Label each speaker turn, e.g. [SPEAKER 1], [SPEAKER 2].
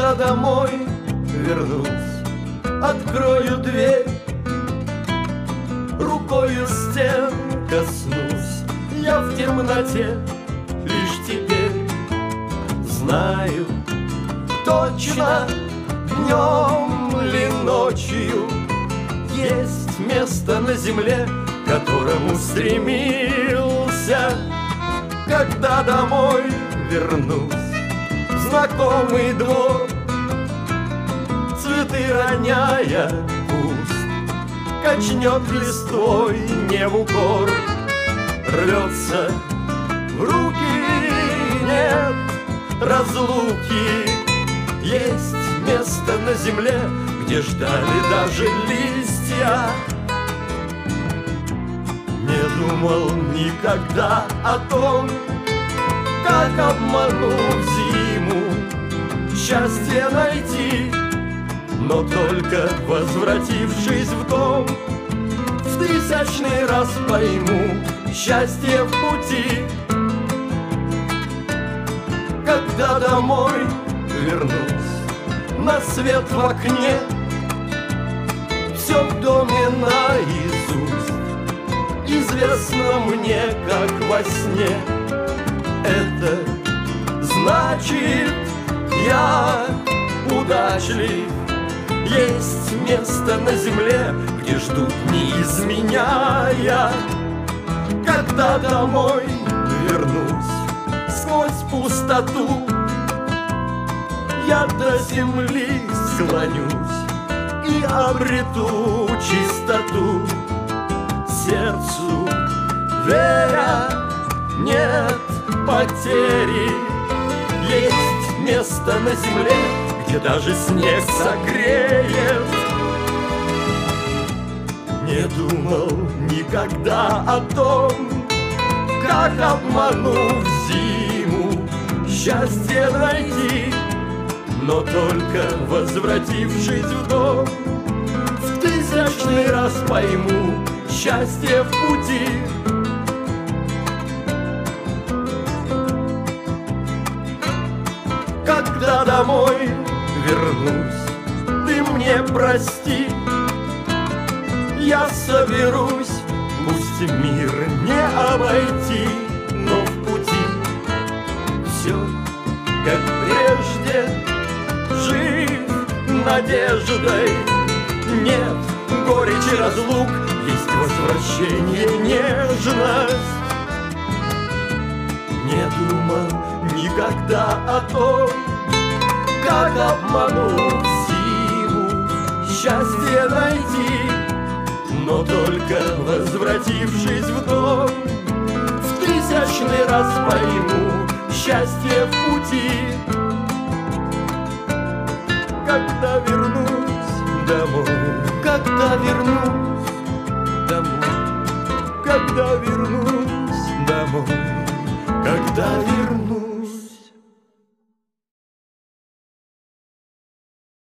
[SPEAKER 1] Когда домой вернусь, открою дверь, рукою стен коснусь, я в темноте лишь теперь знаю точно, днем ли ночью есть место на земле, к которому стремился. Когда домой вернусь, знакомый двор, цветы роняя куст, качнет листвой не в укор, рвется в руки, нет разлуки. Есть место на земле, где ждали даже листья. Не думал никогда о том, как, обманув зиму, счастье найти, но только возвратившись в дом, в тысячный раз пойму счастье в пути. Когда домой вернусь, на свет в окне, все в доме наизусть известно мне, как во сне. Это значит, я удачлив. Есть место на земле, где ждут, не изменяя. Когда домой вернусь, сквозь пустоту я до земли склонюсь и обрету чистоту. Сердцу веря, нет потери. Есть место на земле, где даже снег согреет. Не думал никогда о том, как, обманув зиму, счастье найти, но только возвратившись в дом, в тысячный раз пойму счастье в пути. Когда домой вернусь, ты мне прости, я соберусь, пусть мир не обойти, но в пути все как прежде, жив надеждой. Нет горечи разлук, есть возвращение, нежность. Не думал никогда о том, как, обманув зиму, счастье найти, но только возвратившись в дом, в тысячный раз пойму счастье в пути. Когда вернусь домой, когда вернусь домой, когда вернусь домой, когда